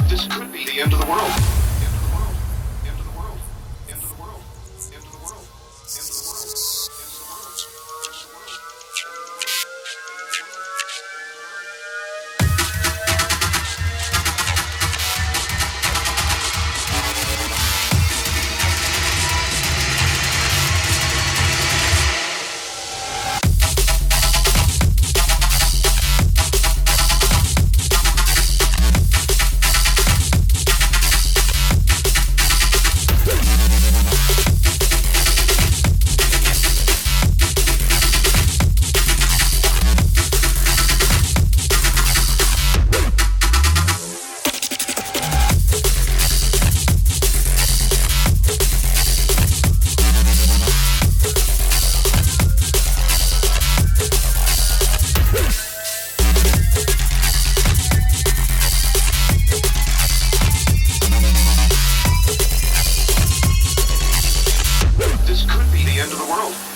This could be the end of the world. End of the world. End of the world. End of the world. End of the world. End of the world. This could be the end of the world.